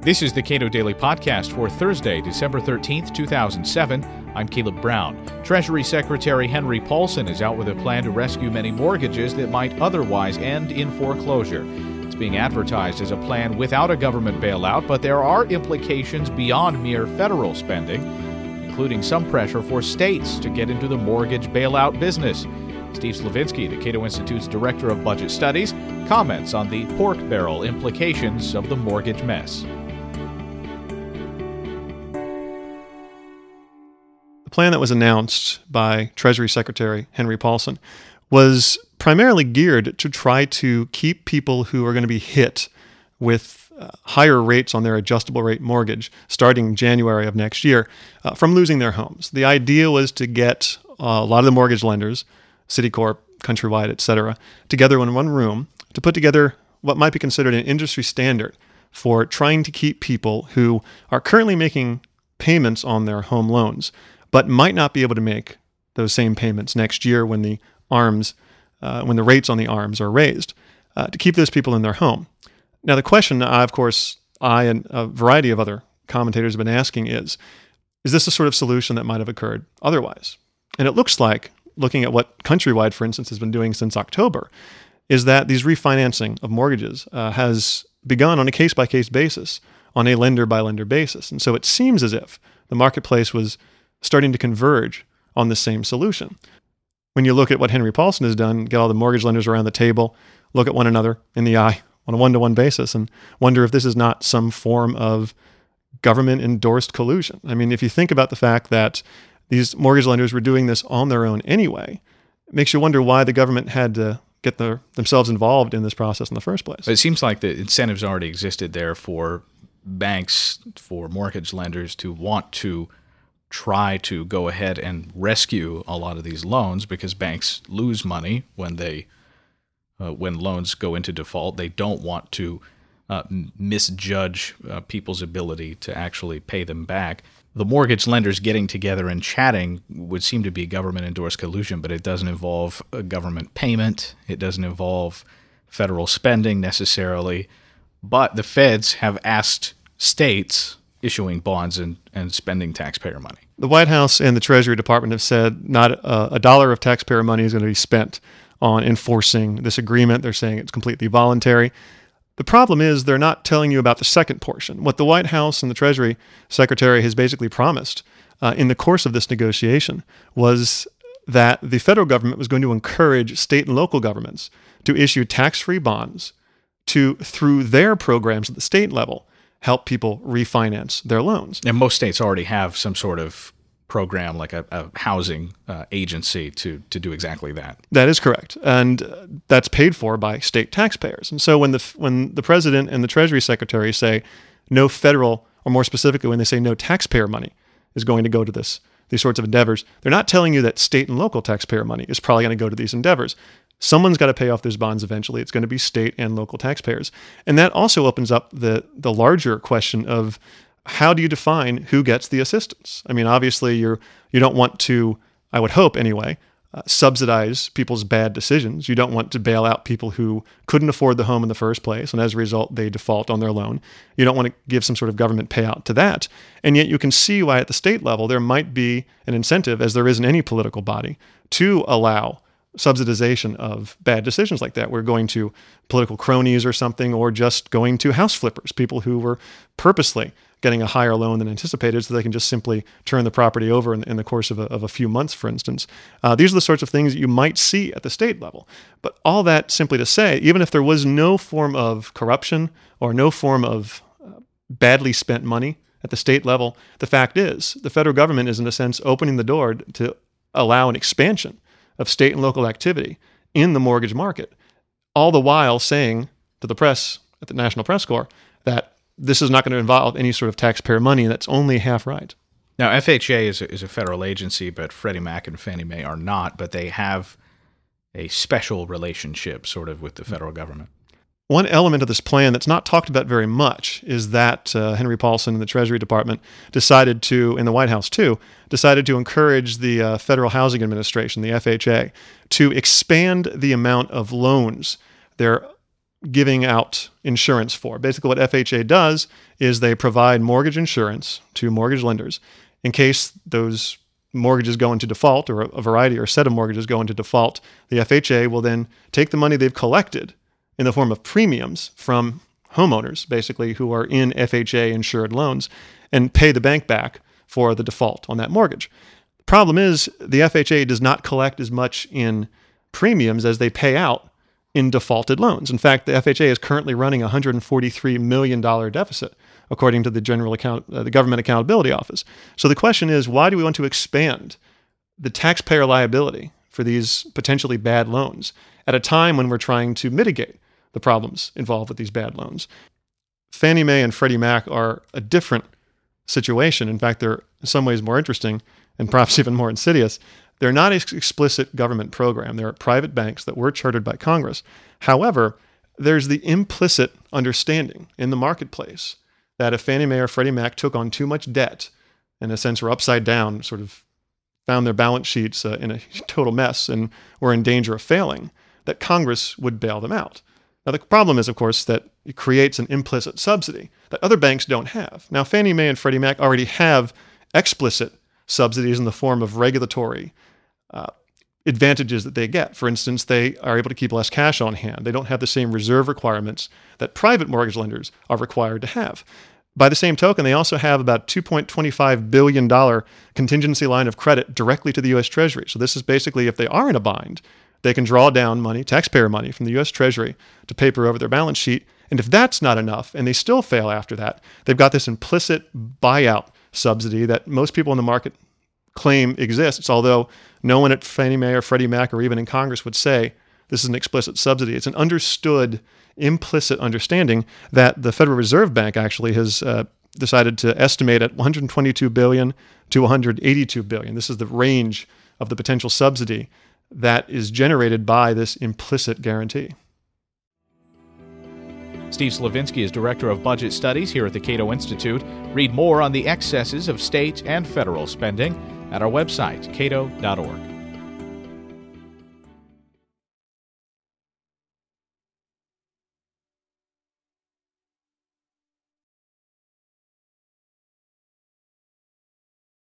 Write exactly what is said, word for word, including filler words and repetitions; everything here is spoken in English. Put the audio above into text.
This is the Cato Daily Podcast for Thursday, December thirteenth, two thousand seven. I'm Caleb Brown. Treasury Secretary Henry Paulson is out with a plan to rescue many mortgages that might otherwise end in foreclosure. It's being advertised as a plan without a government bailout, but there are implications beyond mere federal spending, including some pressure for states to get into the mortgage bailout business. Steve Slavinsky, the Cato Institute's Director of Budget Studies, comments on the pork barrel implications of the mortgage mess. The plan that was announced by Treasury Secretary Henry Paulson was primarily geared to try to keep people who are going to be hit with uh, higher rates on their adjustable rate mortgage starting January of next year uh, from losing their homes. The idea was to get uh, a lot of the mortgage lenders, Citicorp, Countrywide, et cetera, together in one room to put together what might be considered an industry standard for trying to keep people who are currently making payments on their home loans but might not be able to make those same payments next year when the arms, uh, when the rates on the arms are raised, uh, to keep those people in their home. Now, the question, uh, of course, I and a variety of other commentators have been asking is, is this a sort of solution that might have occurred otherwise? And it looks like, looking at what Countrywide, for instance, has been doing since October, is that these refinancing of mortgages uh, has begun on a case-by-case basis, on a lender-by-lender basis. And so it seems as if the marketplace was starting to converge on the same solution. When you look at what Henry Paulson has done, get all the mortgage lenders around the table, look at one another in the eye on a one-to-one basis, and wonder if this is not some form of government-endorsed collusion. I mean, if you think about the fact that these mortgage lenders were doing this on their own anyway, it makes you wonder why the government had to get their, themselves involved in this process in the first place. It seems like the incentives already existed there for banks, for mortgage lenders to want to try to go ahead and rescue a lot of these loans, because banks lose money when they uh, when loans go into default. They don't want to uh, misjudge uh, people's ability to actually pay them back. The mortgage lenders getting together and chatting would seem to be government-endorsed collusion, but it doesn't involve a government payment. It doesn't involve federal spending necessarily. But the feds have asked states issuing bonds and, and spending taxpayer money. The White House and the Treasury Department have said not a, a dollar of taxpayer money is going to be spent on enforcing this agreement. They're saying it's completely voluntary. The problem is they're not telling you about the second portion. What the White House and the Treasury Secretary has basically promised uh, in the course of this negotiation was that the federal government was going to encourage state and local governments to issue tax-free bonds to, through their programs at the state level, help people refinance their loans. And most states already have some sort of program, like a, a housing uh, agency to to do exactly that. That is correct, and uh, that's paid for by state taxpayers. And so when the when the president and the Treasury Secretary say no federal, or more specifically, when they say no taxpayer money is going to go to this these sorts of endeavors, they're not telling you that state and local taxpayer money is probably going to go to these endeavors. Someone's got to pay off those bonds eventually. It's going to be state and local taxpayers. And that also opens up the the larger question of how do you define who gets the assistance? I mean, obviously, you're you don't want to, I would hope anyway, uh, subsidize people's bad decisions. You don't want to bail out people who couldn't afford the home in the first place, and as a result, they default on their loan. You don't want to give some sort of government payout to that. And yet you can see why at the state level there might be an incentive, as there is in any political body, to allow subsidization of bad decisions like that. We're going to political cronies or something, or just going to house flippers, people who were purposely getting a higher loan than anticipated so they can just simply turn the property over in, in the course of a, of a few months, for instance. Uh, these are the sorts of things that you might see at the state level. But all that simply to say, even if there was no form of corruption or no form of uh, badly spent money at the state level, the fact is the federal government is, in a sense, opening the door to allow an expansion of state and local activity in the mortgage market, all the while saying to the press at the National Press Corps that this is not going to involve any sort of taxpayer money, and that's only half right. Now, F H A is a, is a federal agency, but Freddie Mac and Fannie Mae are not, but they have a special relationship sort of with the federal government. One element of this plan that's not talked about very much is that uh, Henry Paulson and the Treasury Department decided to, in the White House too, decided to encourage the uh, Federal Housing Administration, the F H A, to expand the amount of loans they're giving out insurance for. Basically, what F H A does is they provide mortgage insurance to mortgage lenders in case those mortgages go into default, or a variety or a set of mortgages go into default. The F H A will then take the money they've collected in the form of premiums from homeowners, basically, who are in F H A-insured loans, and pay the bank back for the default on that mortgage. The problem is the F H A does not collect as much in premiums as they pay out in defaulted loans. In fact, the F H A is currently running a one hundred forty-three million dollars deficit, according to the General Account, uh, the Government Accountability Office. So the question is, why do we want to expand the taxpayer liability for these potentially bad loans at a time when we're trying to mitigate the problems involved with these bad loans? Fannie Mae and Freddie Mac are a different situation. In fact, they're in some ways more interesting and perhaps even more insidious. They're not an explicit government program. They're private banks that were chartered by Congress. However, there's the implicit understanding in the marketplace that if Fannie Mae or Freddie Mac took on too much debt, in a sense, were upside down, sort of found their balance sheets uh, in a total mess and were in danger of failing, that Congress would bail them out. Now, the problem is, of course, that it creates an implicit subsidy that other banks don't have. Now, Fannie Mae and Freddie Mac already have explicit subsidies in the form of regulatory uh, advantages that they get. For instance, they are able to keep less cash on hand. They don't have the same reserve requirements that private mortgage lenders are required to have. By the same token, they also have about two point two five billion dollars contingency line of credit directly to the U S Treasury. So this is basically, if they are in a bind, they can draw down money, taxpayer money, from the U S Treasury to paper over their balance sheet. And if that's not enough, and they still fail after that, they've got this implicit buyout subsidy that most people in the market claim exists, although no one at Fannie Mae or Freddie Mac or even in Congress would say this is an explicit subsidy. It's an understood, implicit understanding that the Federal Reserve Bank actually has uh, decided to estimate at one hundred twenty-two billion dollars to one hundred eighty-two billion dollars. This is the range of the potential subsidy that is generated by this implicit guarantee. Steve Slavinsky is Director of Budget Studies here at the Cato Institute. Read more on the excesses of state and federal spending at our website, cato dot org.